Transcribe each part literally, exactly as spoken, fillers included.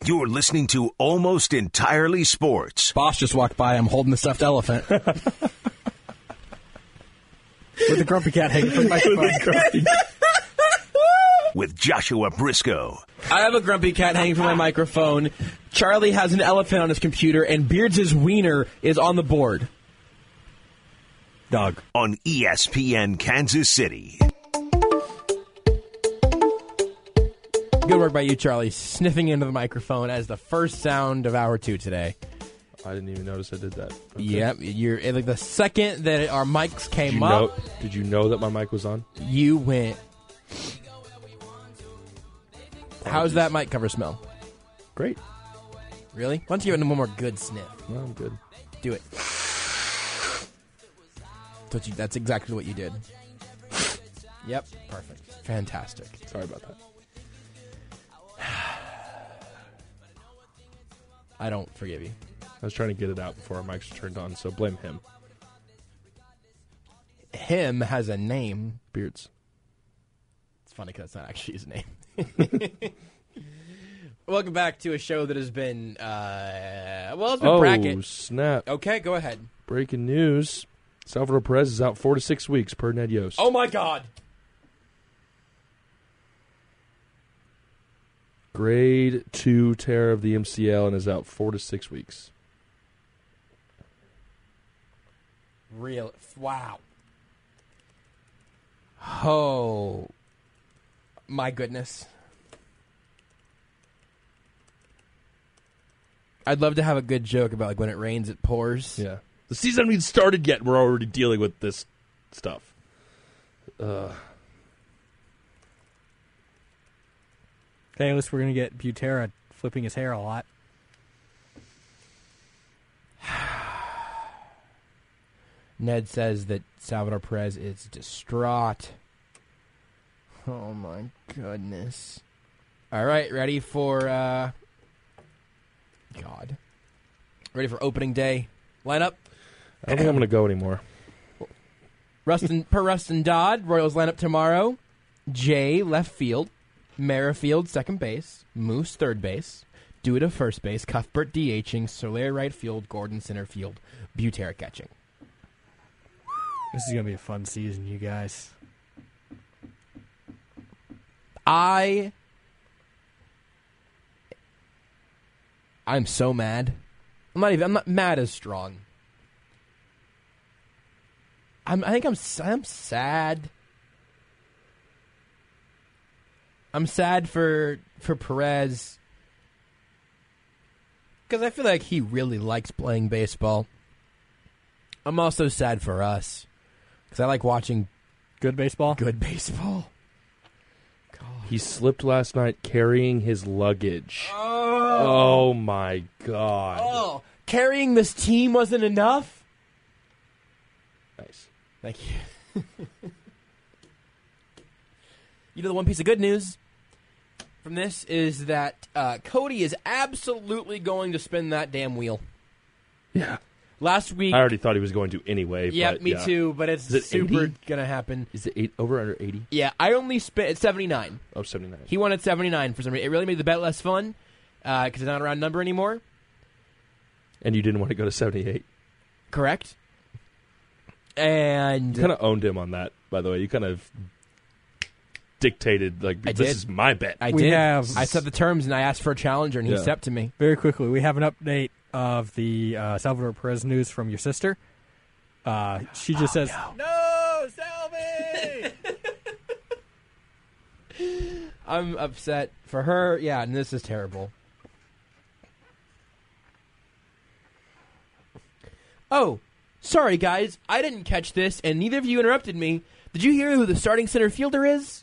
You're listening to Almost Entirely Sports. Boss just walked by. I'm holding the stuffed elephant. With the grumpy cat hanging from the microphone. With Joshua Briscoe. I have a grumpy cat hanging from my microphone. Charlie has an elephant on his computer, and Beards' wiener is on the board. Dog. On E S P N Kansas City. Good work by you, Charlie, sniffing into the microphone as the first sound of hour two today. I didn't even notice I did that. Okay. Yep, you're like the second that our mics came did you up. Know, did you know that my mic was on? You went. How's that mic cover smell? Great. Really? Why don't you give it one more good sniff? No, I'm good. Do it. That's, what you, that's exactly what you did. Yep, perfect. Fantastic. Sorry about that. I don't forgive you. I was trying to get it out before our mics were turned on, so blame him. Him has a name. Beards. It's funny because that's not actually his name. Welcome back to a show that has been, uh, well, it's been oh, bracket. Oh, snap. Okay, go ahead. Breaking news. Salvador Perez is out four to six weeks per Ned Yost. Oh, my God. Grade two tear of the M C L and is out four to six weeks. Real. Wow. Oh, my goodness. I'd love to have a good joke about like when it rains, it pours. Yeah. The season hasn't even started yet, and we're already dealing with this stuff. Uh, Okay, at least we're going to get Butera flipping his hair a lot. Ned says that Salvador Perez is distraught. Oh, my goodness. All right, ready for, uh... God. Ready for opening day lineup? I don't think I'm going to go anymore. Rustin, per Rustin Dodd, Royals lineup tomorrow. Jay, left field. Merrifield, second base. Moose, third base. Duda, first base. Cuthbert, DHing. Soler, right field. Gordon, center field. Butera, catching. This is going to be a fun season, you guys. I... I'm so mad. I'm not even... I'm not mad as strong. I'm, I think I'm, I'm sad... I'm sad for for Perez because I feel like he really likes playing baseball. I'm also sad for us because I like watching good baseball. Good baseball. God. He slipped last night carrying his luggage. Oh, oh my God. Oh, carrying this team wasn't enough? Nice. Thank you. You know, the one piece of good news from this is that uh, Cody is absolutely going to spin that damn wheel. Yeah. Last week... I already thought he was going to anyway. Yeah, but, me yeah. too, but it's it super going to happen. Is it eight, over under eighty? Yeah, I only spit at seventy-nine. Oh, seventy-nine. He won at seventy-nine for some reason. It really made the bet less fun because uh, it's not a round number anymore. And you didn't want to go to seventy-eight? Correct. And... You kind of owned him on that, by the way. You kind of... dictated, like, I this did. is my bet. I we did. Have, I set the terms, and I asked for a challenger, and yeah. he stepped to me. Very quickly, we have an update of the uh, Salvador Perez news from your sister. Uh, she just oh, says, no. No, Salvi! I'm upset for her. Yeah, and this is terrible. Oh, sorry, guys. I didn't catch this, and neither of you interrupted me. Did you hear who the starting center fielder is?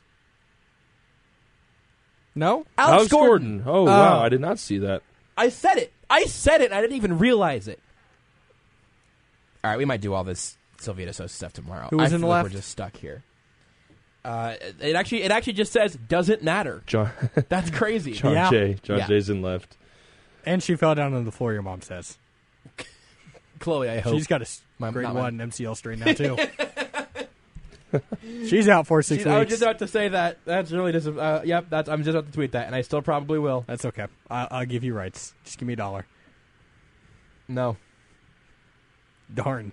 No? Alex, Alex Gordon. Gordon. Oh, Uh, wow. I did not see that. I said it. I said it, and I didn't even realize it. All right, we might do all this Sylvia DeSosa stuff tomorrow. Who was I in the feel like left? We're just stuck here. Uh, it actually, it actually just says doesn't matter. John, That's crazy. John Yeah. Jay. John Yeah. Jay's in left. And she fell down on the floor, your mom says. Chloe, I hope. She's got a My- grade not my- one M C L strain now, too. She's out for six She's- weeks. I was just about to say that. That's really dis- uh, Yep, that's. I'm just about to tweet that, and I still probably will. That's okay. I- I'll give you rights. Just give me a dollar. No. Darn.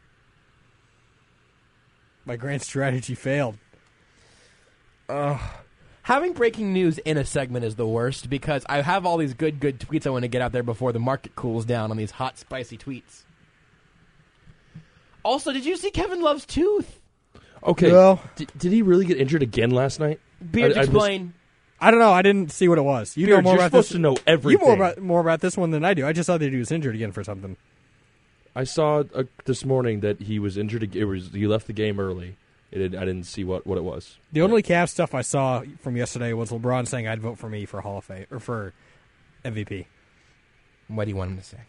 My grand strategy failed. Having breaking news in a segment is the worst because I have all these good, good tweets I want to get out there before the market cools down on these hot, spicy tweets. Also, did you see Kevin Love's tooth? Okay. Well- did, did he really get injured again last night? Beards, I- I missed- explain. I don't know. I didn't see what it was. You know Beard, more you're about supposed this. to know You everything. more about more about this one than I do. I just saw that he was injured again for something. I saw uh, this morning that he was injured. ag- It was he left the game early. It did, I didn't see what, what it was. The only Cavs stuff I saw from yesterday was LeBron saying I'd vote for me for Hall of Fame or for M V P. What do you want him to say?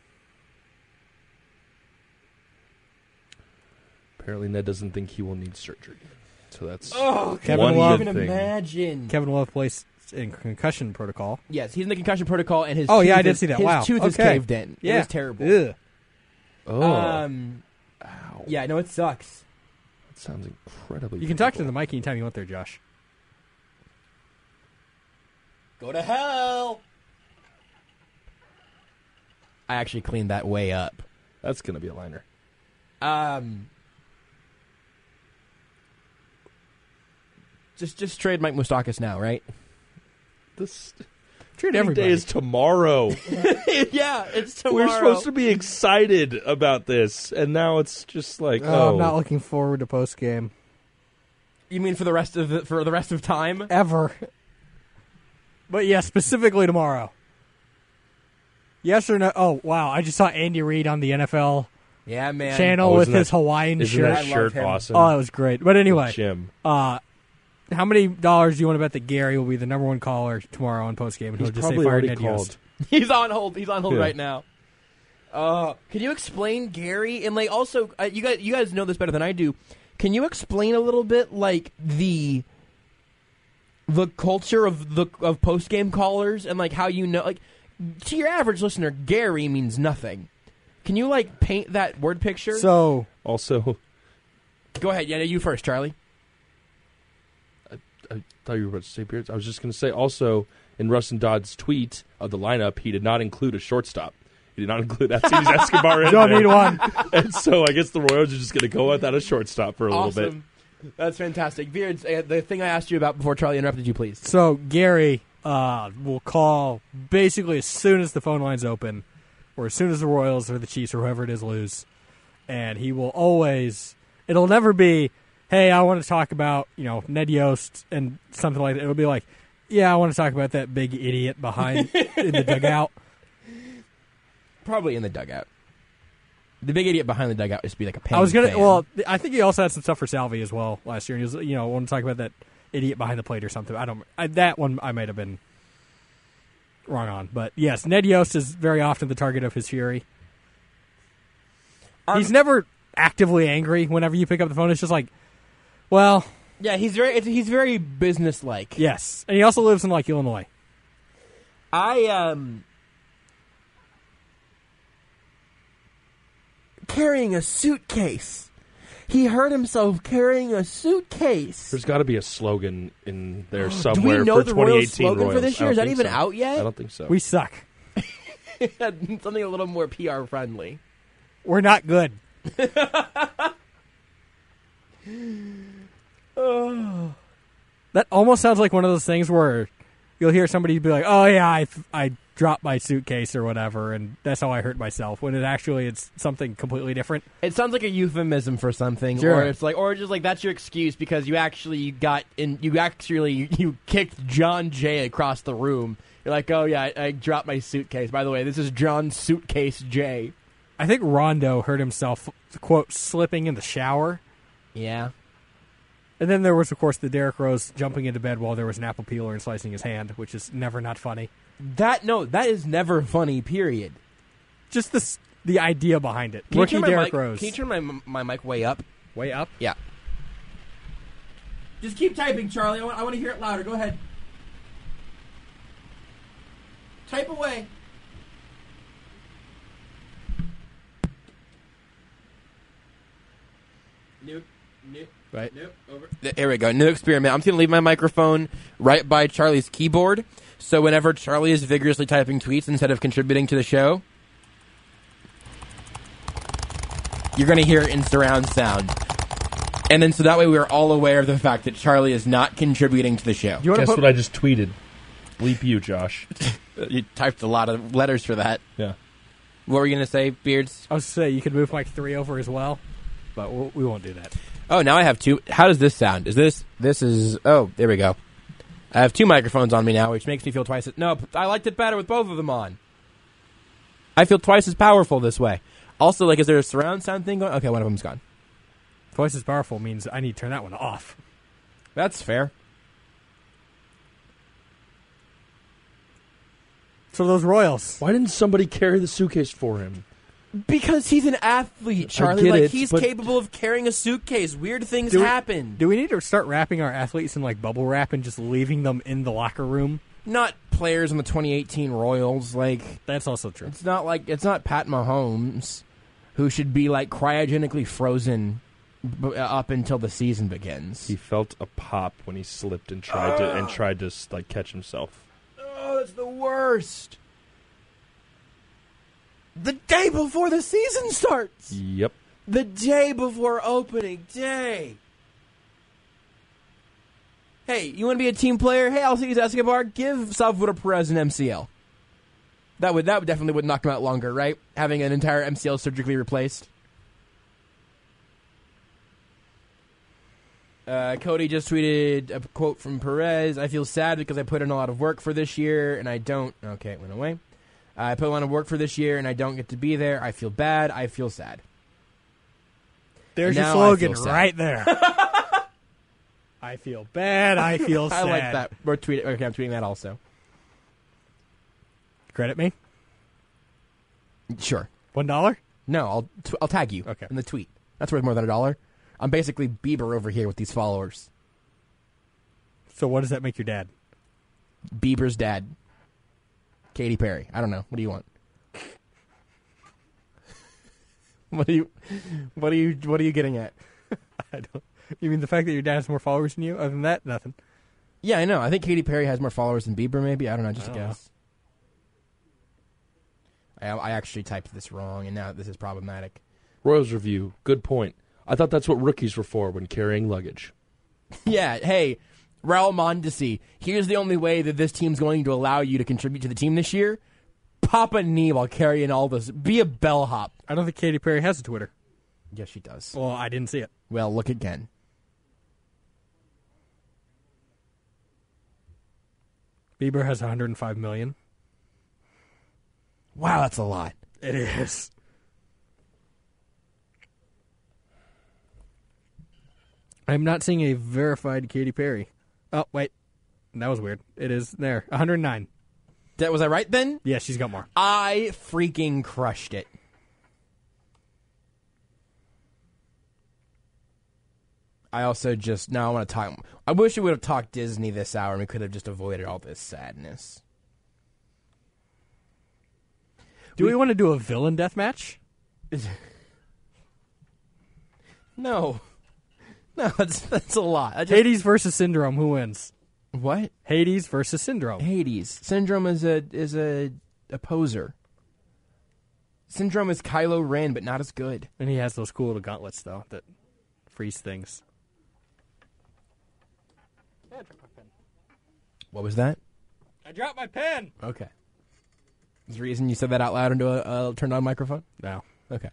Apparently, Ned doesn't think he will need surgery. So that's Oh, Kevin one Love- good even thing. imagine. Kevin Love placed in concussion protocol. Yes, he's in the concussion protocol, and his Oh, tooth yeah, I is- did see that. His Wow. tooth is Okay. caved in. Yeah, It was terrible. Ugh. Oh, Um, ow. yeah, no, it sucks. That sounds incredibly. You can talk to the painful. mic anytime you want there, Josh. Go to hell. I actually cleaned that way up. That's gonna be a liner. Um, just just trade Mike Moustakas now, right? This Treat every everybody. day is tomorrow. Yeah, it's tomorrow. We're supposed to be excited about this, and now it's just like, Oh, oh, I'm not looking forward to post game You mean for the rest of the, for the rest of time? ever. But yeah, specifically tomorrow. Yes or no? Oh wow! I just saw Andy Reid on the N F L Yeah, man. channel Oh, with isn't his that- Hawaiian isn't shirt. I that love shirt him. awesome? Oh, it was great. But anyway, Jim. uh, how many dollars do you want to bet that Gary will be the number one caller tomorrow on post game? And He's he'll just say probably fire already Ned called. Yost. He's on hold. He's on hold Yeah. right now. Uh, can you explain Gary and like also uh, you guys you guys know this better than I do. Can you explain a little bit like the the culture of the of post game callers and like how you know like to your average listener Gary means nothing. Can you like paint that word picture? So Also, Go ahead. Yeah, you first, Charlie. I thought you were about to say Beards. I was just going to say also in Rustin Dodd's tweet of the lineup, he did not include a shortstop. He did not include Alcides Escobar in don't there. need one. And so I guess the Royals are just going to go without a shortstop for a little bit. Awesome. That's fantastic. Beards, uh, the thing I asked you about before Charlie interrupted you, please. So Gary uh, will call basically as soon as the phone lines open, or as soon as the Royals or the Chiefs or whoever it is lose, and he will always. It'll never be, hey, I want to talk about you know Ned Yost and something like that. It'll be like, yeah, I want to talk about that big idiot behind in the dugout. Probably in the dugout. The big idiot behind the dugout used to be like a pain I was gonna. fan. Well, I think he also had some stuff for Salvi as well last year. And he was, you know, want to talk about that idiot behind the plate or something. I don't. I, that one I might have been wrong on, but yes, Ned Yost is very often the target of his fury. Um, He's never actively angry. Whenever you pick up the phone, it's just like, well, yeah, he's very it's, he's very businesslike. yes, and he also lives in like Illinois. I um carrying a suitcase. He hurt himself carrying a suitcase. There's got to be a slogan in there Do somewhere we know for the twenty Royals eighteen slogan Royals. for this I year? Is don't that think even so. out yet? I don't think so. We suck. Something a little more P R friendly. We're not good. That almost sounds like one of those things where you'll hear somebody be like, "Oh yeah, I I dropped my suitcase or whatever, and that's how I hurt myself." When it actually it's something completely different. It sounds like a euphemism for something, Sure. or it's like, or just like that's your excuse because you actually got in. You actually you kicked John Jay across the room. You're like, oh yeah, I, I dropped my suitcase. By the way, this is John Suitcase Jay. I think Rondo hurt himself, quote, slipping in the shower. Yeah. And then there was, of course, the Derrick Rose jumping into bed while there was an apple peeler and slicing his hand, which is never not funny. That no, that is never funny. Period. Just this, the idea behind it. Can you Rookie turn my Derrick mic? Rose. Can you turn my my mic way up? Way up? Yeah. Just keep typing, Charlie. I want, I want to hear it louder. Go ahead. Type away. Newt. Right. There we go. New experiment. I'm going to leave my microphone right by Charlie's keyboard, so whenever Charlie is vigorously typing tweets instead of contributing to the show, you're going to hear it in surround sound. And then so that way we're all aware of the fact that Charlie is not contributing to the show. You Guess put, what I just tweeted? Bleep you, Josh. You typed a lot of letters for that. Yeah. What were you going to say, Beards? I was to say you could move Mike three over as well, but we'll, we won't do that. Oh, now I have two. How does this sound? Is this, this is, oh, there we go. I have two microphones on me now, which makes me feel twice as, no, I liked it better with both of them on. I feel twice as powerful this way. Also, like, is there a surround sound thing going? Okay, one of them's gone. Twice as powerful means I need to turn that one off. That's fair. So those Royals. Why didn't somebody carry the suitcase for him? Because he's an athlete, Charlie. get Like, it, he's but- capable of carrying a suitcase. Weird things Do we- happen. Do we need to start wrapping our athletes in like bubble wrap and just leaving them in the locker room? Not players in the twenty eighteen Royals. Like, That's also true. it's not like, it's not Pat Mahomes, who should be, like, cryogenically frozen b- up until the season begins. He felt a pop when he slipped and tried to and tried to like catch himself. Oh, that's the worst. The day before the season starts. Yep. The day before opening day. Hey, you want to be a team player? Hey, Alcides Escobar, give Salvador Perez an M C L. That would that would definitely would knock him out longer, right? Having an entire M C L surgically replaced. Uh, Cody just tweeted a quote from Perez. I feel sad because I put in a lot of work for this year and I don't. Okay, it went away. Uh, I put a lot of work for this year and I don't get to be there. I feel bad. I feel sad. There's your Now I slogan feel sad. right there. I feel bad. I feel sad. I like that. We're tweeting. Okay, I'm tweeting that also. Credit me. Sure. One dollar. No, I'll t- I'll tag you Okay. in the tweet. That's worth more than a dollar. I'm basically Bieber over here with these followers. So what does that make your dad? Bieber's dad. Katy Perry. I don't know. What do you want? what do you What are you What are you getting at? I don't. You mean the fact that your dad has more followers than you? Other than that, nothing. Yeah, I know. I think Katy Perry has more followers than Bieber. Maybe I don't know. Just I a don't guess. I, I actually typed this wrong, and now this is problematic. Royals review. Good point. I thought that's what rookies were for when carrying luggage. Yeah, hey, Raul Mondesi, here's the only way that this team's going to allow you to contribute to the team this year. Pop a knee while carrying all this. Be a bellhop. I don't think Katy Perry has a Twitter. Yes, she does. Well, I didn't see it. Well, look again. Bieber has one hundred five million. Wow, that's a lot. It is. I'm not seeing a verified Katy Perry. Oh, wait. That was weird. It is there. one hundred nine. That was I right then? Yeah, she's got more. I freaking crushed it. I also just now I want to talk. I wish we would have talked Disney this hour and we could have just avoided all this sadness. Do we, we want to do a villain death match? No. No, that's that's a lot. I just, Hades versus Syndrome. Who wins? what? Hades versus Syndrome. Hades. Syndrome is a is a, a poser. Syndrome is Kylo Ren, but not as good. And he has those cool little gauntlets, though, that freeze things. What was that? I dropped my pen. Okay. Is the reason you said that out loud into a, a turned on microphone? No. Okay.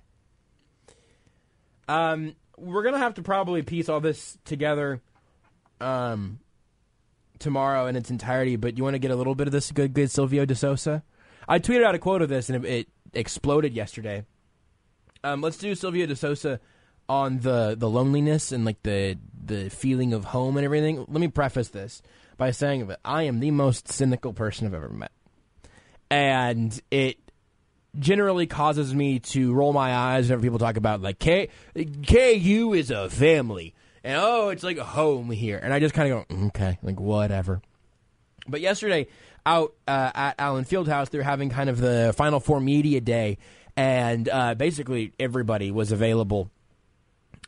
Um, we're gonna have to probably piece all this together, um, tomorrow in its entirety. But you want to get a little bit of this good, good Silvio De Sousa? I tweeted out a quote of this, and it, it exploded yesterday. Um, let's do Silvio De Sousa on the the loneliness and like the the feeling of home and everything. Let me preface this by saying that I am the most cynical person I've ever met, and it generally causes me to roll my eyes whenever people talk about like K KU is a family and oh it's like a home here, and I just kind of go okay, like whatever. But yesterday out uh, at Allen Fieldhouse, they were having kind of the Final Four media day, and uh, basically everybody was available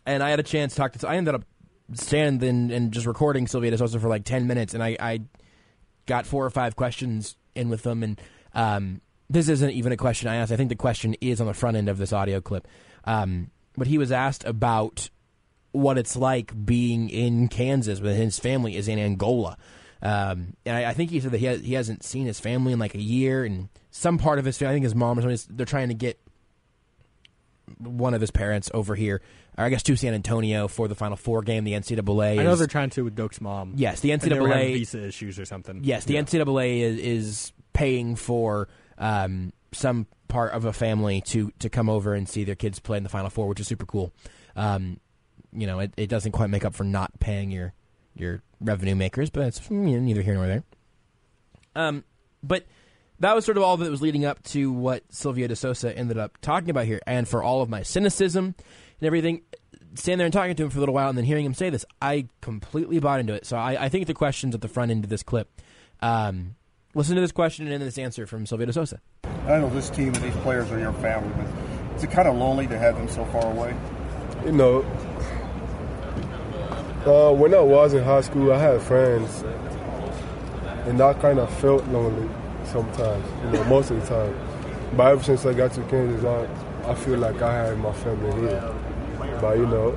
and I had a chance to talk to. I ended up standing and just recording Sylvia DeSousa for like ten minutes, and I, I got four or five questions in with them. And um, this isn't even a question I asked. I think the question is on the front end of this audio clip. Um, but he was asked about what it's like being in Kansas when his family is in Angola. Um, and I, I think he said that he, has, he hasn't seen his family in like a year, and some part of his family, I think his mom or something, they're trying to get one of his parents over here, or I guess to San Antonio for the Final Four game. The N C double A I know is, they're trying to with Doak's mom. Yes, the N C And they double were A having visa issues or something. Yes, the yeah. N C double A is, is paying for um, some part of a family to, to come over and see their kids play in the Final Four, which is super cool. Um, you know, it, it doesn't quite make up for not paying your your revenue makers, but it's you know, neither here nor there. Um, but that was sort of all that was leading up to what Sylvia DeSousa ended up talking about here. And for all of my cynicism and everything, standing there and talking to him for a little while and then hearing him say this, I completely bought into it. So I, I think the question's at the front end of this clip. Um, listen to this question and then this answer from Sylvia DeSousa. I know this team and these players are your family, but is it kind of lonely to have them so far away? You know, uh, when I was in high school, I had friends, and I kind of felt lonely sometimes, you know, most of the time. But ever since I got to Kansas, I, I feel like I have my family here. But, you know,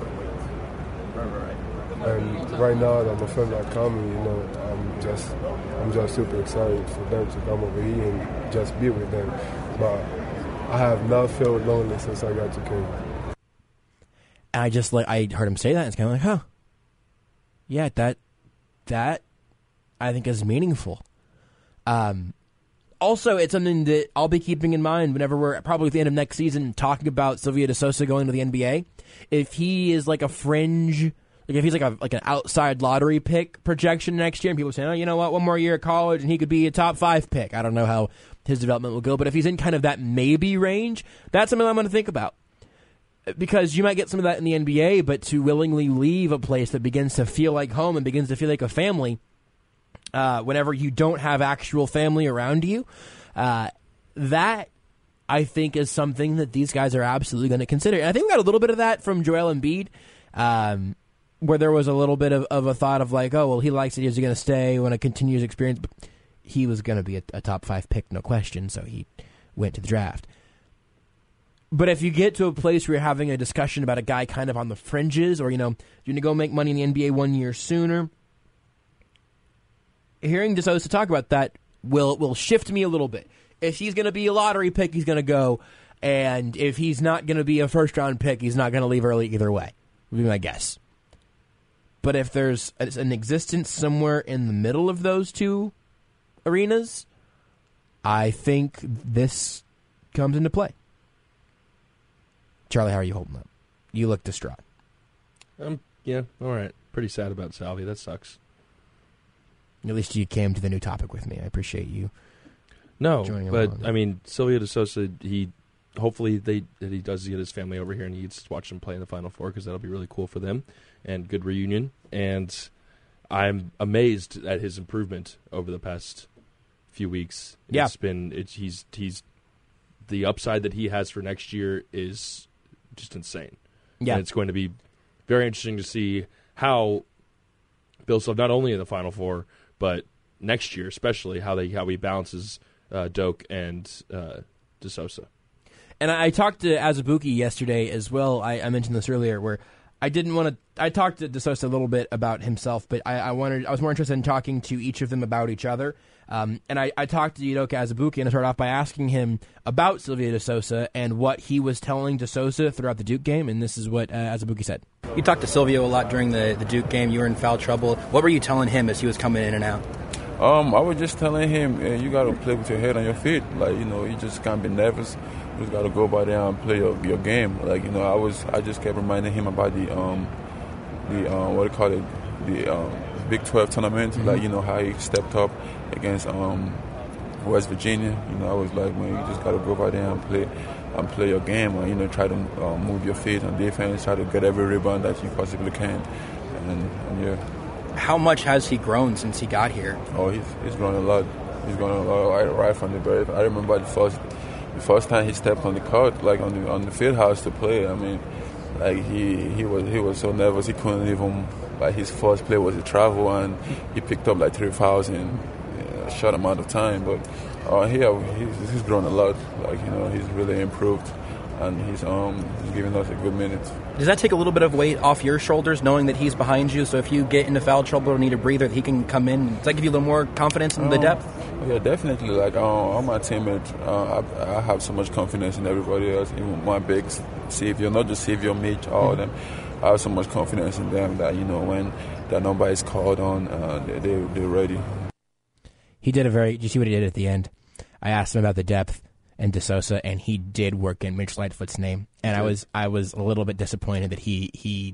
and right now that my family are coming, you know, I'm just, I'm just super excited for them to come over here and just be with them. But I have not felt lonely since I got to Kansas. And I just like I heard him say that, and it's kind of like, huh, yeah, that that I think is meaningful. Um, also, it's something that I'll be keeping in mind whenever we're probably at the end of next season talking about Sylvia DeSousa going to the N B A. If he is like a fringe, like if he's like a like an outside lottery pick projection next year, and people say, oh, you know what, one more year of college and he could be a top five pick. I don't know how his development will go, but if he's in kind of that maybe range, that's something I'm going to think about. Because you might get some of that in the N B A, but to willingly leave a place that begins to feel like home and begins to feel like a family, uh, whenever you don't have actual family around you, uh, that I think is something that these guys are absolutely going to consider. And I think we got a little bit of that from Joel Embiid, um, where there was a little bit of, of a thought of like, oh, well, he likes it. Is he going to stay when a continuous experience? But he was going to be a, a top five pick, no question, so he went to the draft. But if you get to a place where you're having a discussion about a guy kind of on the fringes, or, you know, you're going to go make money in the N B A one year sooner, hearing DeSousa talk about that will will shift me a little bit. If he's going to be a lottery pick, he's going to go. And if he's not going to be a first-round pick, he's not going to leave early either way, would be my guess. But if there's an existence somewhere in the middle of those two arenas, I think this comes into play. Charlie, how are you holding up? You look distraught. Um, yeah, all right. Pretty sad about Salvi. That sucks. At least you came to the new topic with me. I appreciate you. No, joining but along. I mean, Sylvia DeSousa, he hopefully they that he does get his family over here and he gets to watch them play in the Final Four because that'll be really cool for them and good reunion. And I'm amazed at his improvement over the past few weeks. Yeah. It's been it's he's he's the upside that he has for next year is just insane. Yeah. And it's going to be very interesting to see how Bill Self, not only in the Final Four, but next year especially, how they how he balances uh, Doak and uh, DeSousa. And I, I talked to Azubuike yesterday as well. I, I mentioned this earlier, where I didn't want to. I talked to DeSousa a little bit about himself, but I, I wanted. I was more interested in talking to each of them about each other. Um, and I, I talked to Udoka Azubuike, and I started off by asking him about Sylvia DeSousa and what he was telling DeSousa throughout the Duke game, and this is what uh, Azubuike said. You talked to Silvio a lot during the, the Duke game. You were in foul trouble. What were you telling him as he was coming in and out? Um, I was just telling him, eh, you got to play with your head on your feet. Like, you know, you just can't be nervous. You just got to go by there and play your, your game. Like, you know, I was, I just kept reminding him about the, um, the um, what do you call it, the um, Big twelve tournament. Mm-hmm. Like, you know, how he stepped up against um, West Virginia. You know, I was like, man, you just got to go by there and play and play your game. And, you know, try to uh, move your feet on defense, try to get every rebound that you possibly can. And, and yeah. How much has he grown since he got here? Oh, he's he's grown a lot. He's grown a lot right, right from the birth. I remember the first the first time he stepped on the court, like on the on the field house to play. I mean, Like he, he was he was so nervous he couldn't even. Like his first play was a travel, and he picked up like three fouls in a short amount of time. But uh, here he's, he's grown a lot. Like you know, he's really improved, and he's um he's giving us a good minute. Does that take a little bit of weight off your shoulders, knowing that he's behind you? So if you get into foul trouble or need a breather, he can come in. Does that give you a little more confidence in um, the depth? Yeah, definitely. Like uh, all my teammates, uh, I, I have so much confidence in everybody else. Even my bigs, Savior, not just Savior, Mitch, all mm-hmm. of them. I have so much confidence in them that, you know, when that number is called on, uh, they, they, they're ready. He did a very, did you see what he did at the end? I asked him about the depth and DeSosa, and he did work in Mitch Lightfoot's name. And I was I was a little bit disappointed that he he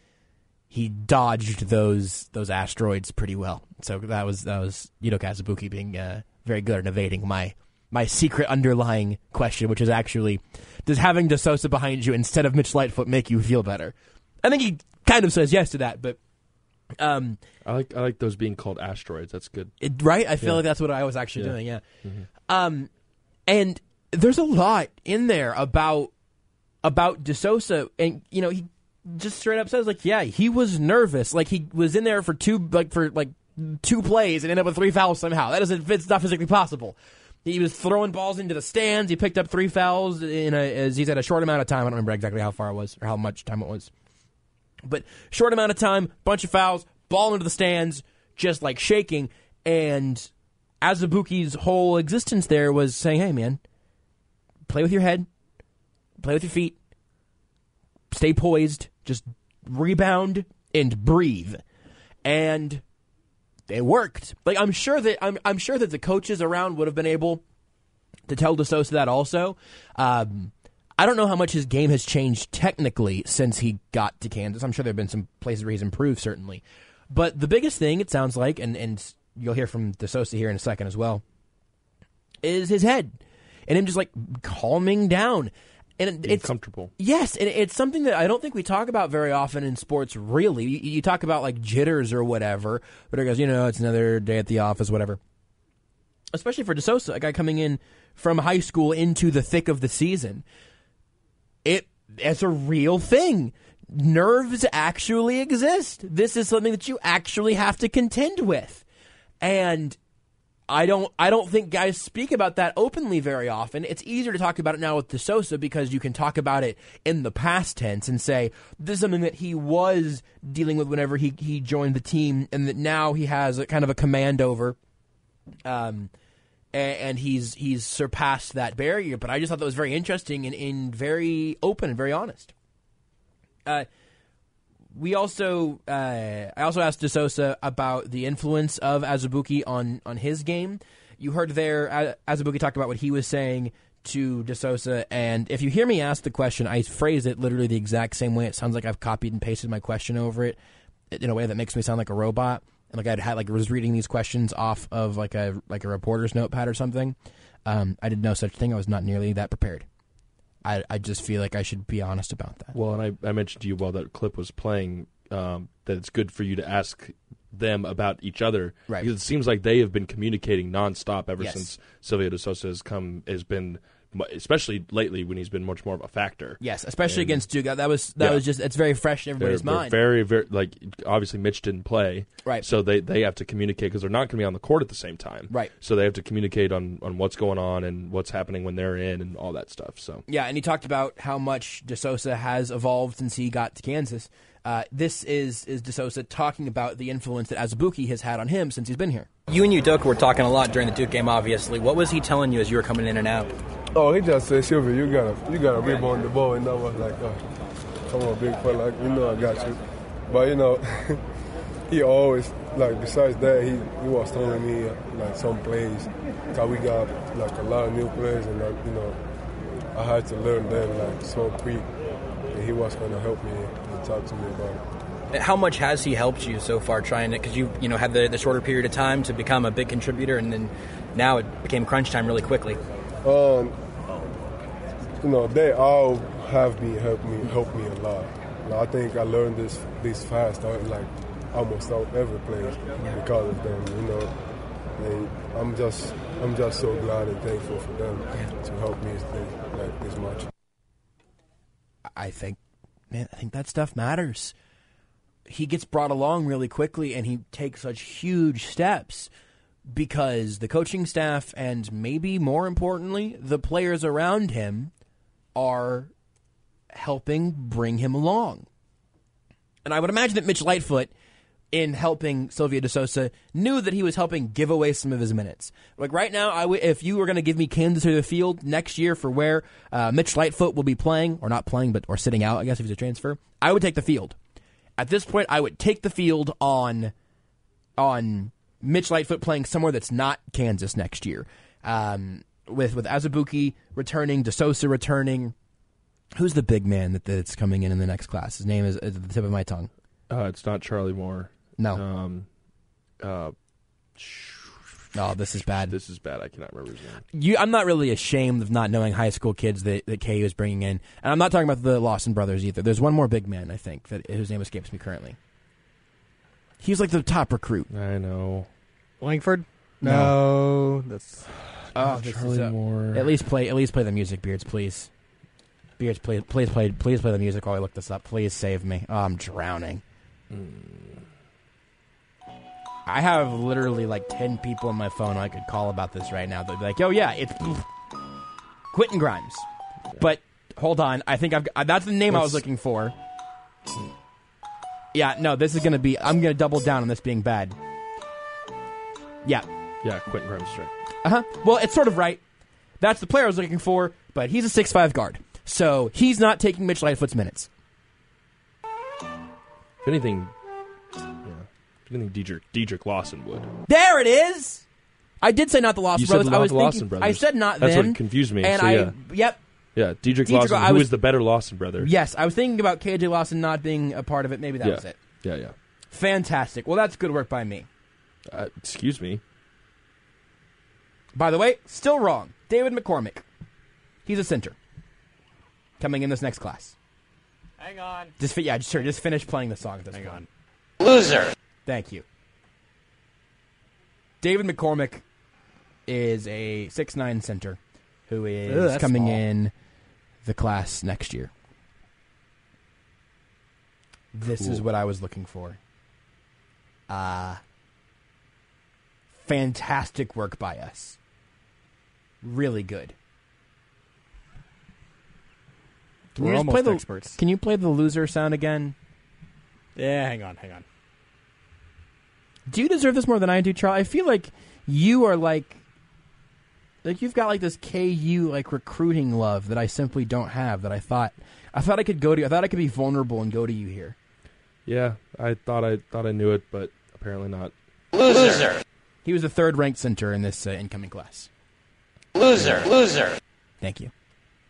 he dodged those those asteroids pretty well. So that was that was Yuto Kazubuki being uh, very good at evading my my secret underlying question, which is actually, does having DeSosa behind you instead of Mitch Lightfoot make you feel better? I think he kind of says yes to that, but um, I like I like those being called asteroids. That's good, it, right? I feel yeah. like that's what I was actually yeah. doing. Yeah, mm-hmm. um, and there's a lot in there about about DeSosa, and you know he just straight up says like, yeah, he was nervous, like he was in there for two like for like two plays and ended up with three fouls somehow. That doesn't it's not physically possible. He was throwing balls into the stands. He picked up three fouls in a, as he's had a short amount of time. I don't remember exactly how far it was or how much time it was. But short amount of time, bunch of fouls, ball into the stands, just like shaking. And Azubuike's whole existence there was saying, hey, man, play with your head, play with your feet, stay poised, just rebound and breathe. And it worked. Like I'm sure that I'm I'm sure that the coaches around would have been able to tell DeSosa that also. Um, I don't know how much his game has changed technically since he got to Kansas. I'm sure there have been some places where he's improved, certainly. But the biggest thing, it sounds like, and, and you'll hear from DeSosa here in a second as well, is his head. And him just like calming down. And Being it's comfortable. Yes, and it's something that I don't think we talk about very often in sports, really. You, you talk about, like, jitters or whatever, but it goes, you know, it's another day at the office, whatever. Especially for DeSosa, a guy coming in from high school into the thick of the season. It It's a real thing. Nerves actually exist. This is something that you actually have to contend with. And I don't I don't think guys speak about that openly very often. It's easier to talk about it now with DeSosa because you can talk about it in the past tense and say this is something that he was dealing with whenever he, he joined the team and that now he has a kind of a command over um, and, and he's he's surpassed that barrier. But I just thought that was very interesting and, and very open and very honest. Uh We also, uh, I also asked DeSosa about the influence of Azubuike on, on his game. You heard there, Azubuike talked about what he was saying to DeSosa, and if you hear me ask the question, I phrase it literally the exact same way. It sounds like I've copied and pasted my question over it in a way that makes me sound like a robot. And like I'd had, like was reading these questions off of like a like a reporter's notepad or something. Um, I did no such thing. I was not nearly that prepared. I, I just feel like I should be honest about that. Well, and I, I mentioned to you while that clip was playing um, that it's good for you to ask them about each other. Right. Because it seems like they have been communicating nonstop ever yes. since Silvio DeSosa has come, has been, especially lately when he's been much more of a factor. Yes, especially and, against Duke. That was that yeah. was just it's very fresh in everybody's they're, mind. They're very, very, like, obviously Mitch didn't play. Right. So they, they have to communicate because they're not going to be on the court at the same time. Right. So they have to communicate on, on what's going on and what's happening when they're in and all that stuff. So yeah, and he talked about how much DeSosa has evolved since he got to Kansas. Uh, this is is DeSosa talking about the influence that Azubuike has had on him since he's been here. You and Udoka were talking a lot during the Duke game, obviously. What was he telling you as you were coming in and out? Oh, he just said, Silvio, you gotta you gotta rebound the ball, and I was like, oh, come on, big fella, you know I got you. But you know, he always like besides that, he, he was telling me like some plays, cause we got like a lot of new players, and like, you know, I had to learn them like so quick, and he was gonna help me and talk to me about it. How much has he helped you so far trying to, because you you know had the, the shorter period of time to become a big contributor, and then now it became crunch time really quickly? Um, you know, they all have been helped me helped me a lot. And I think I learned this this fast. I like almost out every place because of them. You know, and I'm just I'm just so glad and thankful for them to help me like this much. I think man, I think that stuff matters. He gets brought along really quickly, and he takes such huge steps because the coaching staff and maybe more importantly, the players around him are helping bring him along. And I would imagine that Mitch Lightfoot, in helping Silvio De Sousa, knew that he was helping give away some of his minutes. Like right now, I w- if you were going to give me Kansas or the field next year for where uh, Mitch Lightfoot will be playing, or not playing, but or sitting out, I guess if he's a transfer, I would take the field. At this point, I would take the field on on Mitch Lightfoot playing somewhere that's not Kansas next year. Um, with with Azubuike returning, De Sousa returning. Who's the big man that, that's coming in in the next class? His name is, is at the tip of my tongue. Uh, it's not Charlie Moore. No. Um, uh, oh, this is bad. This is bad. I cannot remember his name. You, I'm not really ashamed of not knowing high school kids that, that K U is bringing in. And I'm not talking about the Lawson brothers either. There's one more big man, I think, that whose name escapes me currently. He's like the top recruit. I know. Langford? No. No. That's oh, this Charlie is, uh, Moore. At least play at least play the music, Beards, please. Beards, please, please play please play the music while I look this up. Please save me. Oh, I'm drowning. Mm. I have literally like ten people on my phone I could call about this right now. They'd be like, "Oh yeah, it's Quentin Grimes." Yeah. But hold on, I think I've got, that's the name Let's, I was looking for. Yeah, no, this is gonna be. I'm gonna double down on this being bad. Yeah, yeah, Quentin Grimes, right. Uh huh. Well, it's sort of right. That's the player I was looking for, but he's a six five guard, so he's not taking Mitch Lightfoot's minutes. If anything. I think Dedrick, Dedrick Lawson would. There it is. I did say not the Lawson you brothers. Said not I was the thinking, Lawson brothers. I said not That's them. That's what confused me. And so, I, yeah. yep. Yeah, Dedrick, Dedrick Lawson, I who was, is the better Lawson brother. Yes, I was thinking about K J Lawson not being a part of it. Maybe that yeah. was it. Yeah, yeah. Fantastic. Well, that's good work by me. Uh, excuse me. By the way, still wrong. David McCormick. He's a center. Coming in this next class. Hang on. Just yeah, sure. Just finish playing the song at this Hang point. on. Loser. Thank you. David McCormick is a six nine center who is Ew, coming small. in the class next year. This Cool. is what I was looking for. Uh, fantastic work by us. Really good. Can We're you just almost play the, experts. Can you play the loser sound again? Yeah, hang on, hang on. Do you deserve this more than I do, Charlie? I feel like you are like, like you've got like this K U like recruiting love that I simply don't have. That I thought, I thought I could go to. I thought I could be vulnerable and go to you here. Yeah, I thought I thought I knew it, but apparently not. Loser. He was the third ranked center in this uh, incoming class. Loser. Loser. Thank you.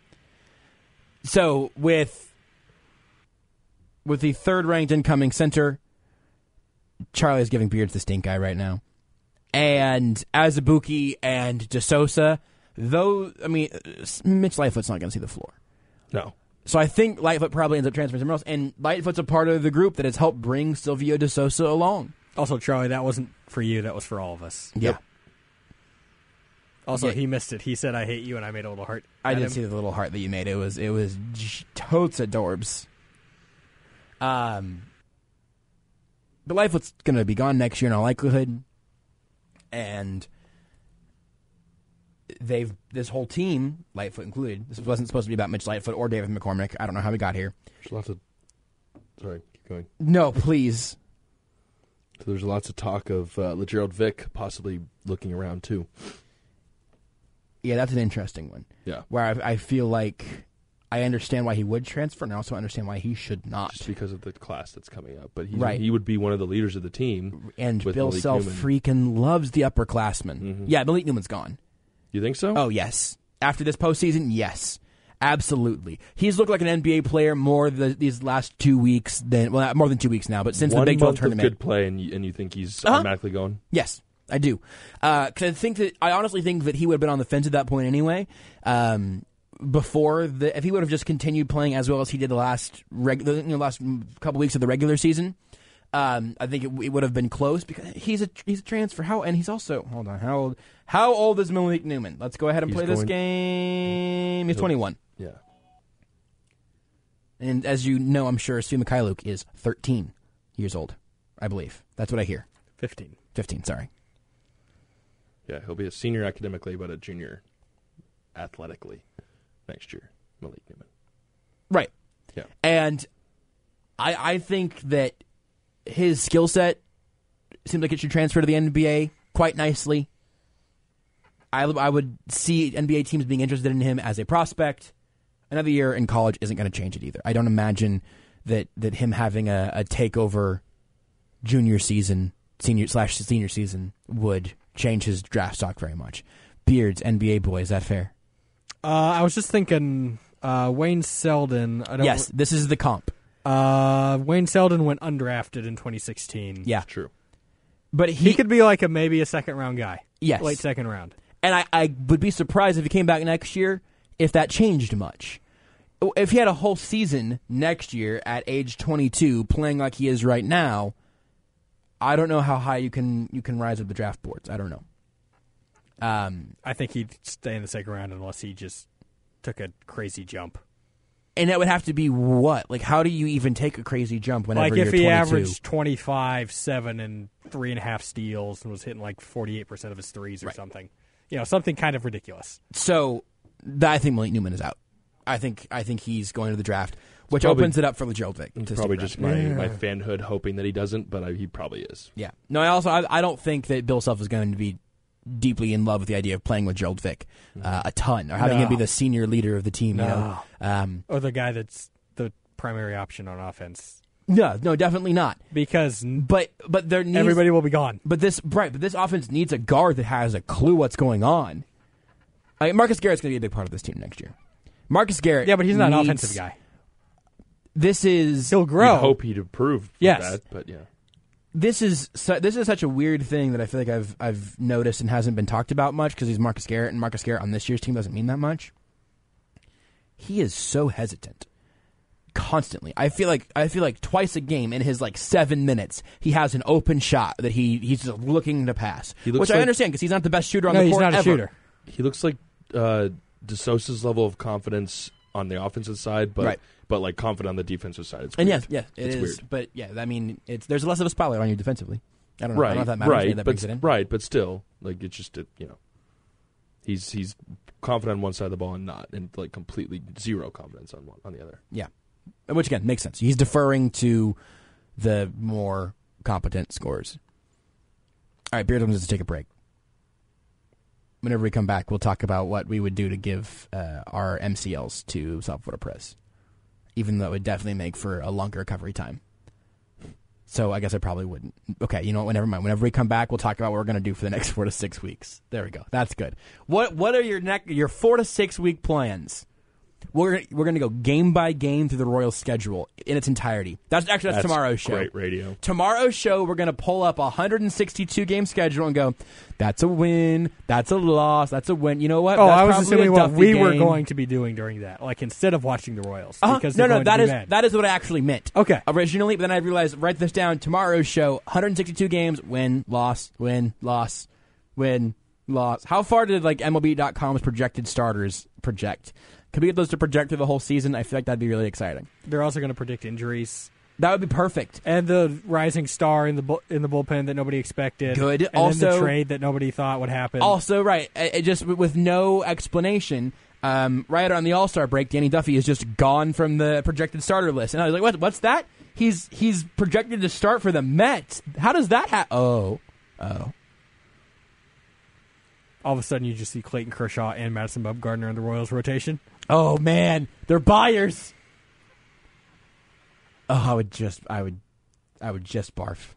So with with the third ranked incoming center, Charlie is giving Beards the stink eye right now. And Azubuike and De Sousa, though, I mean, Mitch Lightfoot's not going to see the floor. No. So I think Lightfoot probably ends up transferring somewhere else. And Lightfoot's a part of the group that has helped bring Silvio De Sousa along. Also, Charlie, that wasn't for you. That was for all of us. Yeah. Also, Yeah. he missed it. He said, "I hate you," and I made a little heart. I at did him. see the little heart that you made. It was it was j- totes adorbs. Um, but Lightfoot's going to be gone next year in all likelihood, and they've this whole team, Lightfoot included. This wasn't supposed to be about Mitch Lightfoot or David McCormick. I don't know how we got here. There's lots of. Sorry, keep going. No, please. So there's lots of talk of uh, LeGerald Vick possibly looking around too. Yeah, that's an interesting one. Yeah, where I, I feel like I understand why he would transfer, and I also understand why he should not. Just because of the class that's coming up. But he's, Right. he would be one of the leaders of the team. And with Bill Malik Self Newman. freaking loves the upperclassmen. Mhm. Yeah, Malik Newman's gone. You think so? Oh, yes. After this postseason, yes. Absolutely. He's looked like an N B A player more the, these last two weeks than, well, not more than two weeks now, but since One the Big twelve month tournament. of good play, and you, and you think he's Uh-huh. automatically going? Yes, I do. Because I think that I honestly think that he would have been on the fence at that point anyway. Um, before the, if he would have just continued playing as well as he did the last reg, the you know, last couple weeks of the regular season, um, I think it, it would have been close because he's a he's a transfer. How and he's also hold on how old how old is Malik Newman? Let's go ahead and He's play this going- game. He's twenty-one. Yeah. And as you know, I'm sure Stu Mikhailuk is thirteen years old, I believe. That's what I hear. fifteen. fifteen, sorry. Yeah, he'll be a senior academically, but a junior athletically next year. Malik Newman. Right. Yeah. And I I think that his skill set seems like it should transfer to the N B A quite nicely. I, I would see N B A teams being interested in him as a prospect. Another year in college isn't going to change it either. I don't imagine that, that him having a, a takeover junior season, senior slash senior season would change his draft stock very much. Beards, N B A boy, is that fair? Uh, I was just thinking uh, Wayne Selden. I don't Yes, this is the comp. Uh, Wayne Selden went undrafted in twenty sixteen. Yeah. True. But he, He could be like a maybe a second round guy. Yes. Late second round. And I, I would be surprised if he came back next year if that changed much. If he had a whole season next year at age twenty-two playing like he is right now, I don't know how high you can you can rise up the draft boards. I don't know. Um, I think he'd stay in the second round unless he just took a crazy jump. And that would have to be what? Like, how do you even take a crazy jump whenever Like you're if he twenty-two? averaged twenty-five, seven, and three and a half steals and was hitting like forty-eight percent of his threes or Right. something. You know, something kind of ridiculous. So th- I think Malik Newman is out. I think I think he's going to the draft, which probably- opens it up for Gerald Vick. It's to probably stick just around. my, my fanhood hoping that he doesn't, but I, he probably is. Yeah. No, I also I, I don't think that Bill Self is going to be deeply in love with the idea of playing with Gerald Vick uh, a ton, or having No. him be the senior leader of the team. No. You know, um, Or the guy that's the primary option on offense. no, no, definitely not. Because But but there needs everybody will be gone. But this right, but this offense needs a guard that has a clue what's going on. Like, Marcus Garrett's going to be a big part of this team next year. Marcus Garrett, Yeah, but he's not an needs- offensive guy. This is He'll I grow. hope he'd improve Yes. that, but yeah. this is su- this is such a weird thing that I feel like I've I've noticed and hasn't been talked about much because he's Marcus Garrett, and Marcus Garrett on this year's team doesn't mean that much. He is so hesitant constantly. I feel like I feel like twice a game in his like seven minutes, he has an open shot that he he's just looking to pass, He looks which I like- understand because he's not the best shooter on No, the he's court not a ever. shooter. He looks like uh, DeSosa's level of confidence on the offensive side, but Right. but like confident on the defensive side. It's And weird. yes, yes, it it's is. weird. But yeah, I mean, it's there's less of a spotlight on you defensively. I don't know. I Right, don't know if that matters. Maybe right, that but brings it in. right, but still, like it's just a, you know, he's he's confident on one side of the ball and not, and like completely zero confidence on one on the other. Yeah, which again makes sense. He's deferring to the more competent scorers. All right, Beard wants us to take a break. Whenever we come back, we'll talk about what we would do to give uh, our M C Ls to South Florida Press, even though it would definitely make for a longer recovery time. So I guess I probably wouldn't. Okay, you know what? Never mind. Whenever we come back, we'll talk about what we're going to do for the next four to six weeks. There we go. That's good. What What are your next your four to six week plans? We're we're going to go game by game through the Royals schedule in its entirety. That's actually that's, That's tomorrow's show. great radio. Tomorrow's show, we're going to pull up a one hundred sixty-two game schedule and go, that's a win, that's a loss, that's a win. You know what? Oh, That's I was probably assuming a what Duffy we were game. going to be doing during that, like instead of watching the Royals, Uh-huh. because no, they're no, going that to be is bad. that is what I actually meant. Okay. Originally, but then I realized write this down. Tomorrow's show, one hundred sixty-two games, win, loss, win, loss, win, loss. How far did like M L B dot com's projected starters project? Could we get those to project through the whole season? I feel like that'd be really exciting. They're also going to predict injuries That would be perfect. and the rising star in the bu- in the bullpen that nobody expected. Good. And Also- then the trade that nobody thought would happen. Also, right, it, it just with no explanation. Um, right on the All Star break, Danny Duffy is just gone from the projected starter list, and I was like, "What? What's that? He's he's projected to start for the Mets. How does that happen? Oh, oh." All of a sudden, you just see Clayton Kershaw and Madison Bumgarner in the Royals rotation. Oh man, they're buyers. Oh, I would just, I would, I would just barf.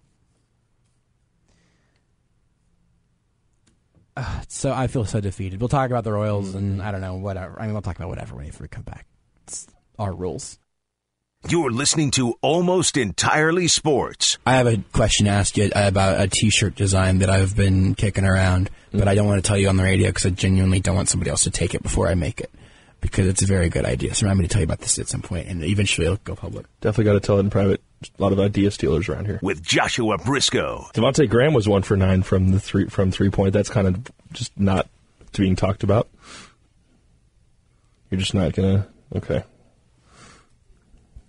Uh, so I feel so defeated. We'll talk about the Royals, and I don't know whatever. I mean, we'll talk about whatever whenever we come back. It's our rules. You're listening to Almost Entirely Sports. I have a question to ask you about a T-shirt design that I've been kicking around, but I don't want to tell you on the radio because I genuinely don't want somebody else to take it before I make it, because it's a very good idea. So I'm going to tell you about this at some point, and eventually it'll go public. Definitely got to tell it in private. A lot of idea stealers around here. With Joshua Briscoe. Devontae Graham was one for nine from the three from three point. That's kind of just not being talked about. You're just not gonna. Okay.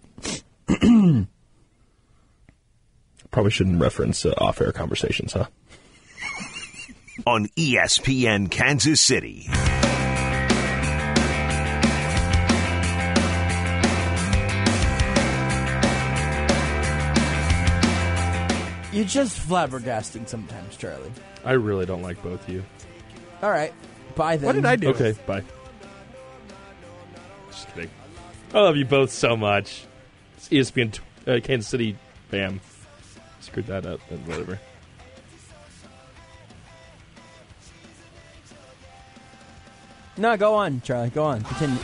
Probably shouldn't reference uh, off-air conversations, huh? On E S P N Kansas City. You're just flabbergasting sometimes, Charlie. I really don't like both of you. All right. Bye then. What did I do? Okay, bye. Just kidding. I love you both so much. It's E S P N t- uh, Kansas City, bam. Screwed that up, but whatever. No, go on, Charlie. Go on. Continue.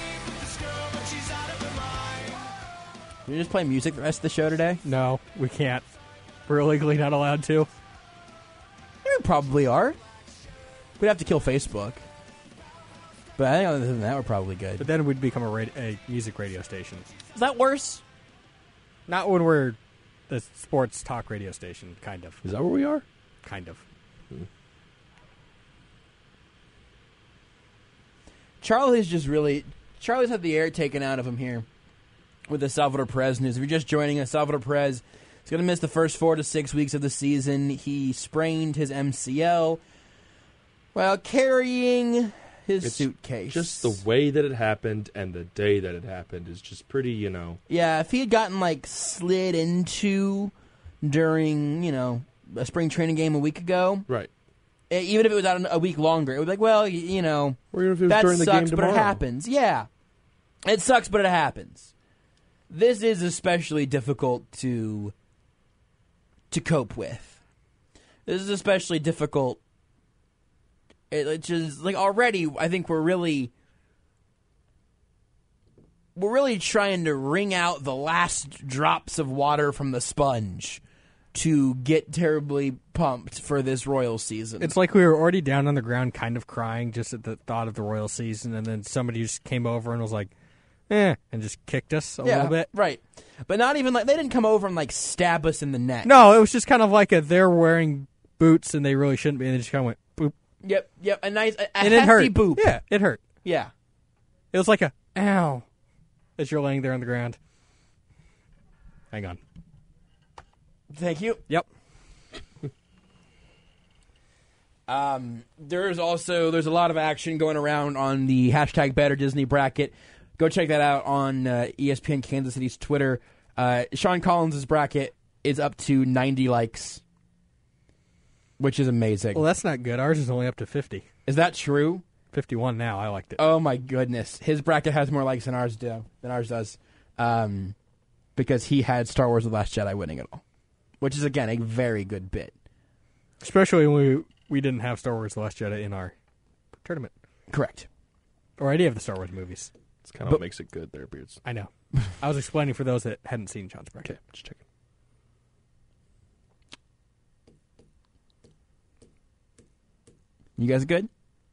You just play music the rest of the show today? No, we can't. We're legally not allowed to. We probably are. We'd have to kill Facebook. But I think other than that, we're probably good. But then we'd become a, radio, a music radio station. Is that worse? Not when we're the sports talk radio station, kind of. Is that where we are? Kind of. Hmm. Charlie's just really... Charlie's had the air taken out of him here with the Salvador Perez news. If you're just joining us, Salvador Perez is going to miss the first four to six weeks of the season. He sprained his M C L while carrying his It's suitcase. Just the way that it happened and the day that it happened is just pretty, you know... Yeah, if he had gotten, like, slid into during, you know, a spring training game a week ago... Right. Even if it was out a week longer, it would be like, well, you, you know, or even if it was that during the sucks, game but tomorrow. it happens. Yeah. It sucks, but it happens. This is especially difficult to to cope with. This is especially difficult. It, it's just, like, already, I think we're really... We're really trying to wring out the last drops of water from the sponge to get terribly pumped for this Royals season. It's like we were already down on the ground kind of crying just at the thought of the Royals season, and then somebody just came over and was like, eh, and just kicked us a yeah, little bit. Right. But not even like, they didn't come over and like stab us in the neck. No, it was just kind of like a they're wearing boots and they really shouldn't be, and they just kind of went boop. Yep, yep, a nice, a, a and it hefty hurt. boop. Yeah, it hurt. Yeah. It was like a, ow, as you're laying there on the ground. Hang on. Thank you. Yep. Um, there's also there's a lot of action going around on the hashtag Better Disney bracket. Go check that out on uh, E S P N Kansas City's Twitter. Uh, Sean Collins' bracket is up to ninety likes, which is amazing. Well, that's not good. Ours is only up to fifty. Is that true? fifty-one now. I liked it. Oh my goodness, his bracket has more likes than ours do than ours does, um, because he had Star Wars: The Last Jedi winning it all, which is again a very good bit. Especially when we we didn't have Star Wars: The Last Jedi in our tournament. Correct. Or any of the Star Wars movies. It's kind of But- what makes it good there, Beards. I know. I was explaining for those that hadn't seen John's bracket. Okay, just checking. You guys good?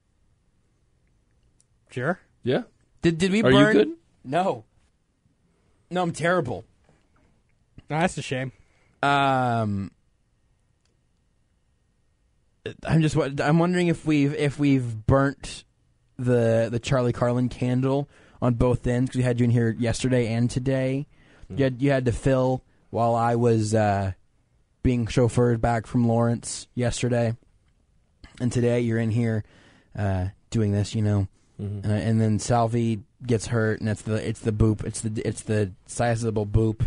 Sure. Yeah. Did did we Are burn? you good? No. No, I'm terrible. No, that's a shame. Um, I'm just wa- I'm wondering if we've if we've burnt the the Charlie Carlin candle on both ends, because we had you in here yesterday and today. Mm. You had you had to fill while I was uh, being chauffeured back from Lawrence yesterday, and today you're in here uh, doing this, you know. Mm-hmm. And, and then Salvi gets hurt, and it's the it's the boop, it's the it's the sizable boop.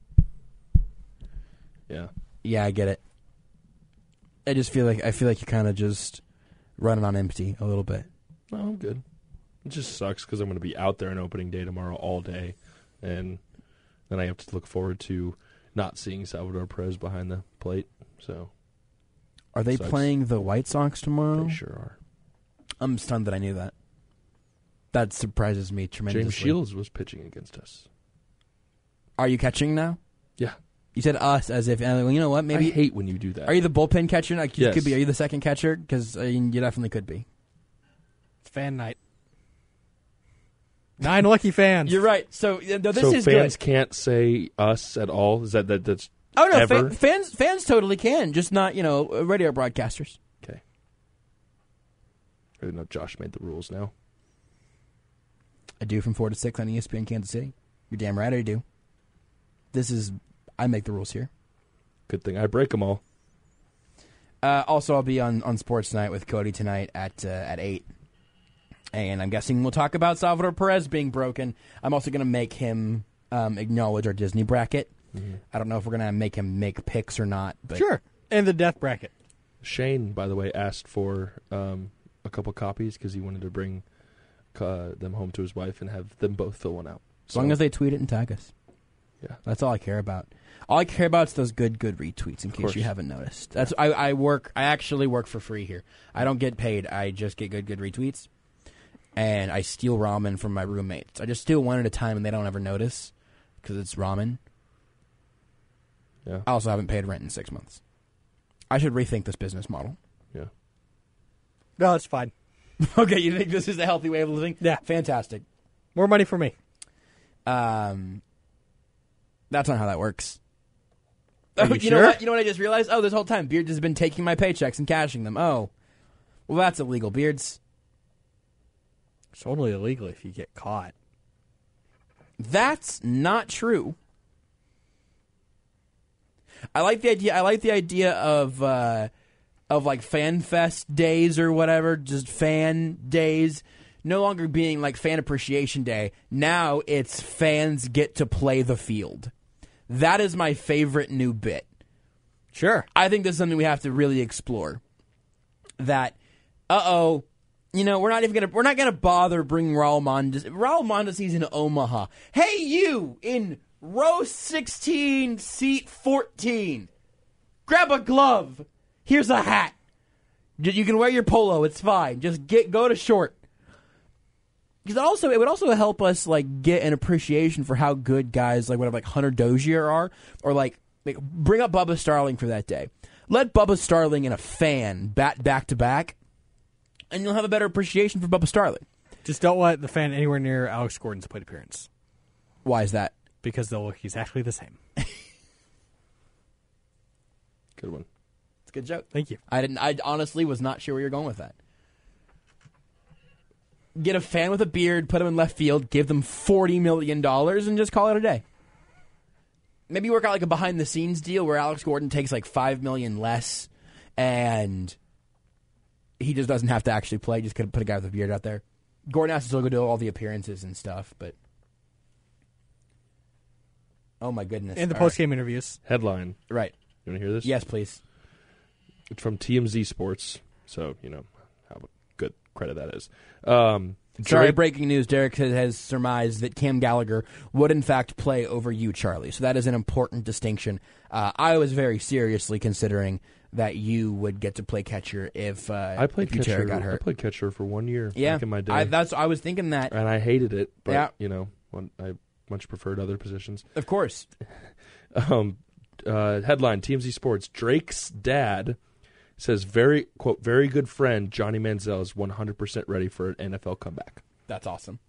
Yeah. Yeah, I get it. I just feel like I feel like you're kind of just running on empty a little bit. No, I'm good. It just sucks because I'm going to be out there on opening day tomorrow all day, and then I have to look forward to not seeing Salvador Perez behind the plate. So, Are they sucks. playing the White Sox tomorrow? They sure are. I'm stunned that I knew that. That surprises me tremendously. James Shields was pitching against us. Are you catching now? Yeah. You said us as if, uh, well, you know what, maybe... I hate when you do that. Are you the bullpen catcher? Like, you Yes. could be. Are you the second catcher? Because uh, you definitely could be. It's fan night. Nine lucky fans. You're right. So uh, no, this so is fans good. can't say us at all? Is that, that that's Oh, no, ever? fa- fans fans totally can, just not, you know, uh, radio broadcasters. Okay. I didn't know Josh made the rules now. I do from four to six on E S P N Kansas City. You're damn right I do. This is... I make the rules here. good thing I break them all. Uh, also, I'll be on, on Sports Night with Cody tonight at uh, at eight. And I'm guessing we'll talk about Salvador Perez being broken. I'm also going to make him um, acknowledge our Disney bracket. Mm-hmm. I don't know if we're going to make him make picks or not. But sure. And the death bracket. Shane, by the way, asked for um, a couple copies because he wanted to bring uh, them home to his wife and have them both fill one out. As so, long as they tweet it and tag us. Yeah. That's all I care about. All I care about is those good, good retweets, in case you haven't noticed. That's I, I work. I actually work for free here. I don't get paid. I just get good, good retweets. And I steal ramen from my roommates. I just steal one at a time, and they don't ever notice because it's ramen. Yeah. I also haven't paid rent in six months. I should rethink this business model. Yeah. No, it's fine. Okay, you think this is a healthy way of living? Yeah. Fantastic. More money for me. Um, that's not how that works. Are Oh, you you sure? know what? You know what I just realized? Oh, this whole time, Beards has been taking my paychecks and cashing them. Oh. Well, that's illegal, Beards. It's only illegal if you get caught. That's not true. I like the idea. I like the idea of uh, of like fan fest days or whatever, just fan days, no longer being like fan appreciation day. Now it's fans get to play the field. That is my favorite new bit. Sure, I think this is something we have to really explore. That, uh oh, you know, we're not even gonna we're not gonna bother bringing Raul Mondesi. Raul Mondesi's in Omaha. Hey, you in row sixteen, seat fourteen. Grab a glove. Here's a hat. You can wear your polo. It's fine. Just get go to short. Because also, it would also help us like get an appreciation for how good guys like whatever like Hunter Dozier are, or like like bring up Bubba Starling for that day. Let Bubba Starling and a fan bat back to back, and you'll have a better appreciation for Bubba Starling. Just don't let the fan anywhere near Alex Gordon's plate appearance. Why is that? Because they'll look exactly the same. Good one. It's a good joke. Thank you. I didn't. I honestly was not sure where you're going with that. Get a fan with a beard, put him in left field, give them forty million dollars, and just call it a day. Maybe work out like a behind-the-scenes deal where Alex Gordon takes like five million dollars less, and he just doesn't have to actually play. Just put a guy with a beard out there. Gordon has to still go do all the appearances and stuff, but oh my goodness! And the All post-game interviews. Headline. Right. You want to hear this? Yes, please. It's from T M Z Sports, so you know how good credit that is. Um, Sorry, Drake- breaking news. Derek has surmised that Cam Gallagher would, in fact, play over you, Charlie. So that is an important distinction. Uh, I was very seriously considering that you would get to play catcher if, uh, I played if Butera catcher. got I hurt. played catcher for one year Yeah, back in my day, I, that's I was thinking that. and I hated it. But Yeah. you know, one, I much preferred other positions. Of course. Um, uh, headline: T M Z Sports. Drake's dad says, "Very quote very good friend Johnny Manziel is one hundred percent ready for an N F L comeback." That's awesome.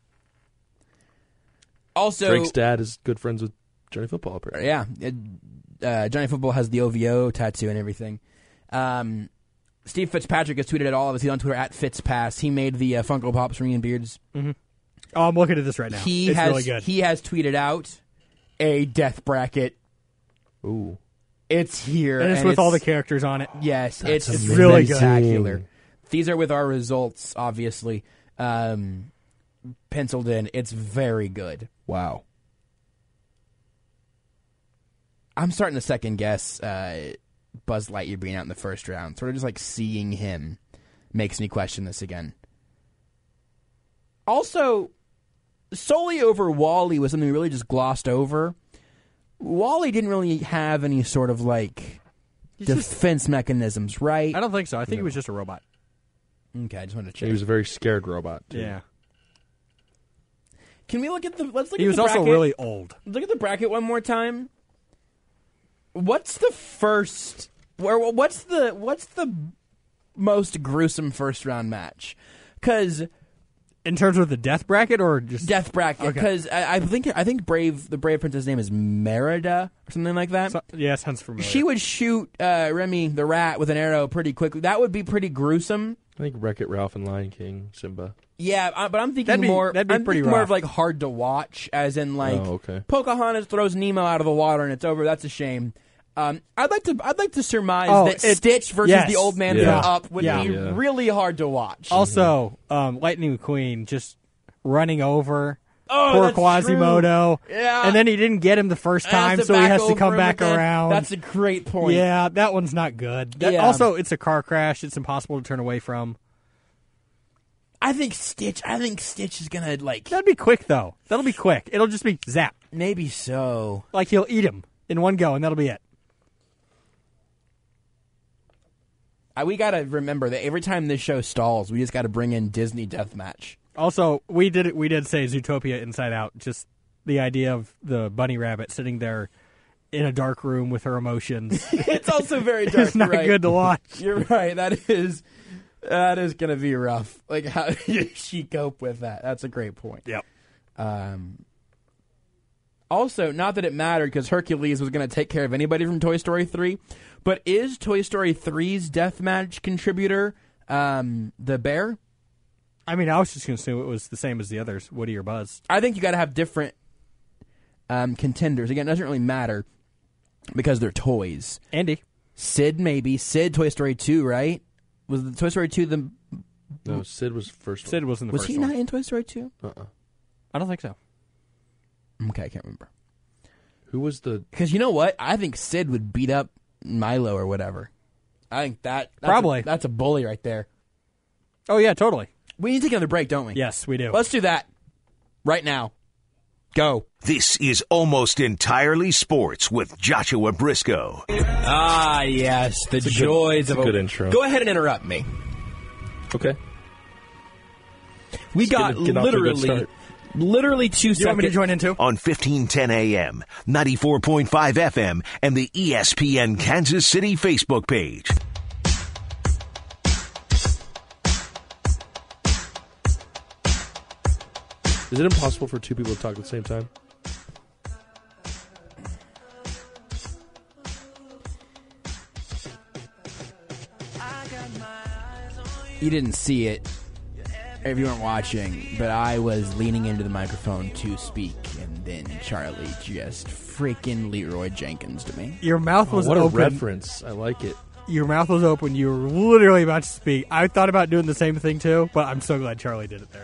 Also, Drake's dad is good friends with Johnny Football. Apparently. yeah, it, uh, Johnny Football has the O V O tattoo and everything. Um, Steve Fitzpatrick has tweeted at all of us. He's on Twitter at Fitzpass. He made the uh, Funko Pops Reunion Beards. Mm-hmm. Oh, I'm looking at this right now. He it's has really good. he has tweeted out a death bracket. Ooh. It's here. and it's and with all the characters on it. Yes, That's it's amazing. really good. spectacular. These are with our results, obviously, um, penciled in. It's very good. Wow. I'm starting to second guess uh, Buzz Lightyear being out in the first round. Sort of just like seeing him makes me question this again. Also, solely over Wally was something we really just glossed over. Wally didn't really have any sort of like He's defense just, mechanisms, right? I don't think so. I think No. he was just a robot. Okay, I just wanted to check. He was a very scared robot, too. Yeah. Can we look at the? Let's look He at was the also bracket. really old. Look at the bracket one more time. What's the first? Where? What's the? What's the most gruesome first round match? Because in terms of the death bracket or just death bracket. Because okay. I, I think I think Brave the Brave Prince's name is Merida or something like that. So, yeah, sounds familiar. She would shoot uh, Remy the rat with an arrow pretty quickly. That would be pretty gruesome. I think Wreck-It Ralph and Lion King, Simba. Yeah, I, but I'm thinking That'd be- more. that'd be I'm pretty thinking more rough. of like hard to watch, as in like Oh, okay. Pocahontas throws Nemo out of the water and it's over. That's a shame. Um, I'd like to. I'd like to surmise Oh, that it- Stitch versus yes. the old man Yeah. from Up would Yeah. be Yeah. really hard to watch. Also, um, Lightning McQueen just running over Oh, poor that's Quasimodo. true. Yeah. And then he didn't get him the first And has time, to so he back has to over come him back again. around. That's a great point. Yeah, that one's not good. That- Yeah. Also, it's a car crash. It's impossible to turn away from. I think Stitch. I think Stitch is gonna like. That'd be quick, though. That'll be quick. It'll just be zap. Maybe so. Like he'll eat him in one go, and that'll be it. I, we gotta remember that every time this show stalls, we just gotta bring in Disney Deathmatch. Also, we did we did say Zootopia Inside Out. Just the idea of the bunny rabbit sitting there in a dark room with her emotions. It's also very dark. It's not right? good to watch. You're right. That is that is gonna be rough. Like how does she cope with that? That's a great point. Yep. Um. Also, not that it mattered because Hercules was going to take care of anybody from Toy Story three, but is Toy Story three's deathmatch contributor um, the bear? I mean, I was just going to assume it was the same as the others, Woody or Buzz. I think you got to have different um, contenders. Again, it doesn't really matter because they're toys. Andy. Sid, maybe. Sid, Toy Story two, right? Was the Toy Story two the... No, Sid was the first one. Sid was in the was first he one. not in Toy Story two? Uh-uh. I don't think so. Okay, I can't remember. Who was the... Because you know what? I think Sid would beat up Milo or whatever. I think that... That's Probably. A, that's a bully right there. Oh, yeah, totally. We need to take another break, don't we? Yes, we do. Let's do that right now. Go. This is Almost Entirely Sports with Joshua Briscoe. Ah, yes, the good- joys it's of a good intro. Go ahead and interrupt me. Okay. We Just got get- get off to a good literally, start. literally two You seconds. want me to join in, too? On fifteen ten A M, ninety-four point five F M, and the E S P N Kansas City Facebook page. Is it impossible for two people to talk at the same time? You didn't see it if you weren't watching, but I was leaning into the microphone to speak, and then Charlie just freaking Leroy Jenkins to me. Your mouth was what a open. reference. I like it. Your mouth was open. You were literally about to speak. I thought about doing the same thing, too, but I'm so glad Charlie did it there.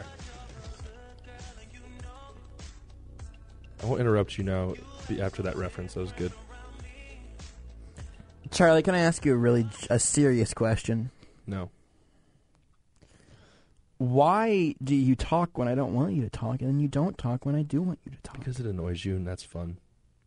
I won't interrupt you now after that reference. That was good. Charlie, can I ask you a really a serious question? No. Why do you talk when I don't want you to talk, and then you don't talk when I do want you to talk? Because it annoys you, and that's fun.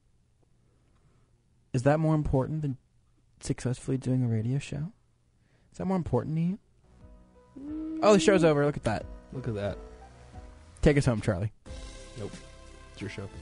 Is that more important than successfully doing a radio show? Is that more important to you? Oh, the show's over. Look at that. Look at that. Take us home, Charlie. Nope. It's your show.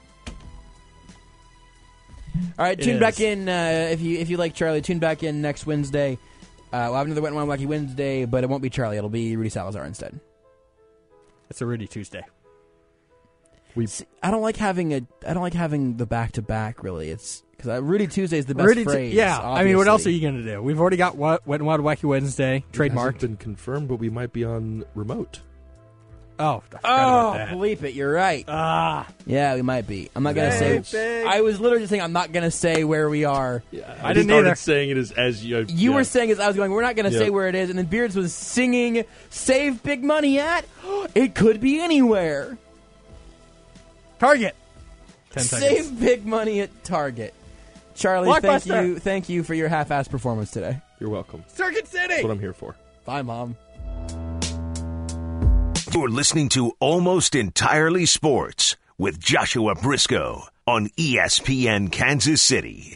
All right, It tune is. back in uh, if you if you like Charlie. Tune back in next Wednesday. Uh, we'll have another Wet and Wild Wacky Wednesday, but it won't be Charlie. It'll be Rudy Salazar instead. It's a Rudy Tuesday. We See, I don't like having a. I don't like having the back to back. Really, it's because uh, Rudy Tuesday is the best Rudy Tu- phrase. yeah, I mean, what else are obviously. you going to do? We've already got what, Wet and Wild Wacky Wednesday, It trademarked. hasn't been confirmed, but we might be on remote. Oh, I forgot Oh, about that. bleep it! You're right. Ah, Yeah, we might be. I'm not gonna Big, say. big. I was literally just saying I'm not gonna say where we are. Yeah, I didn't started either. saying it as, as you. You yeah. were saying as I was going, we're not gonna Yeah. say where it is, and then Beards was singing "Save Big Money at." It could be anywhere. Target. Ten seconds. Save big money at Target. Charlie, thank Blockbuster. you, thank you for your half-ass performance today. You're welcome. Circuit City. That's what I'm here for. Bye, Mom. You're listening to Almost Entirely Sports with Joshua Briscoe on E S P N Kansas City.